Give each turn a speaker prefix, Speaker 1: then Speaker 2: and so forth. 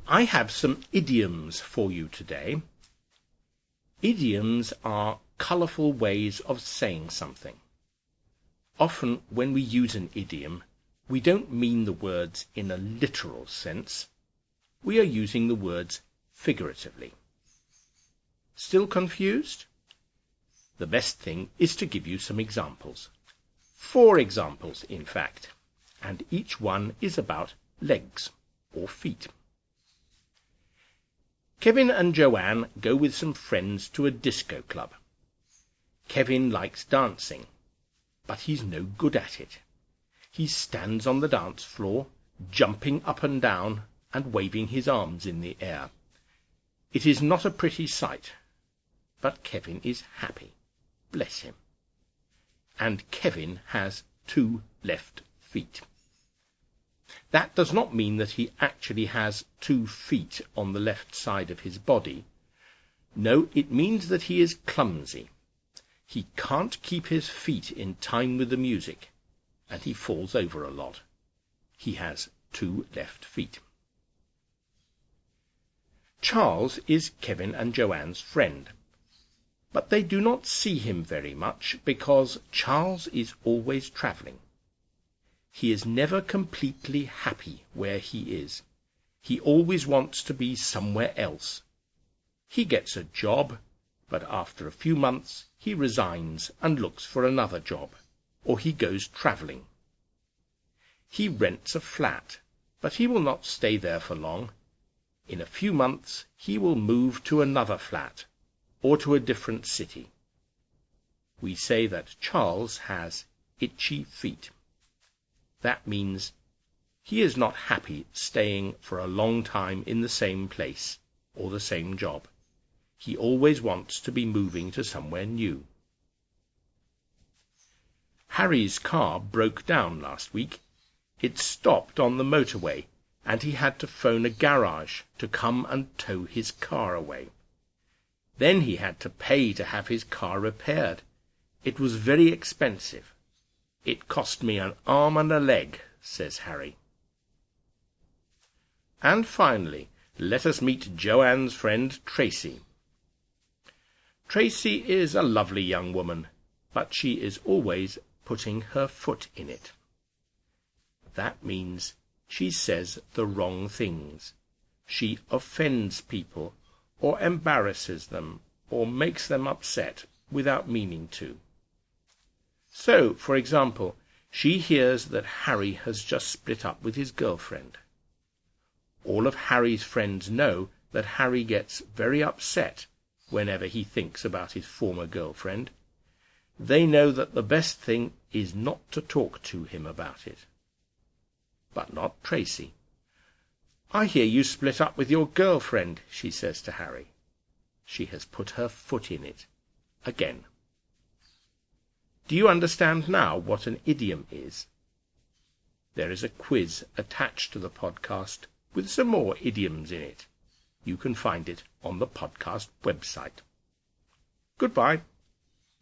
Speaker 1: I have some idioms for you today. Idioms are colourful ways of saying something. Often when we use an idiom, we don't mean the words in a literal sense. We are using the words figuratively. Still confused? The best thing is to give you some examples. 4 examples, in fact, and each one is about legs or feet. Kevin and Joanne go with some friends to a disco club. Kevin likes dancing, but he's no good at it. He stands on the dance floor, jumping up and down and waving his arms in the air. It is not a pretty sight, but Kevin is happy. Bless him. And Kevin has 2 left feet. That does not mean that he actually has 2 feet on the left side of his body. No, it means that he is clumsy. He can't keep his feet in time with the music, and he falls over a lot. He has 2 left feet. Charles is Kevin and Joanne's friend, but they do not see him very much because Charles is always travelling. He is never completely happy where he is. He always wants to be somewhere else. He gets a job, but after a few months he resigns and looks for another job, or he goes travelling. He rents a flat, but he will not stay there for long. In a few months he will move to another flat, or to a different city. We say that Charles has itchy feet. That means he is not happy staying for a long time in the same place or the same job. He always wants to be moving to somewhere new. Harry's car broke down last week. It stopped on the motorway, and he had to phone a garage to come and tow his car away. Then he had to pay to have his car repaired. It was very expensive. It cost me an arm and a leg, says Harry. And finally, let us meet Joanne's friend Tracy. Tracy is a lovely young woman, but she is always putting her foot in it. That means she says the wrong things. She offends people, or embarrasses them, or makes them upset without meaning to. So, for example, she hears that Harry has just split up with his girlfriend. All of Harry's friends know that Harry gets very upset whenever he thinks about his former girlfriend. They know that the best thing is not to talk to him about it. But not Tracy. "I hear you split up with your girlfriend," she says to Harry. She has put her foot in it again. Do you understand now what an idiom is? There is a quiz attached to the podcast with some more idioms in it. You can find it on the podcast website. Goodbye.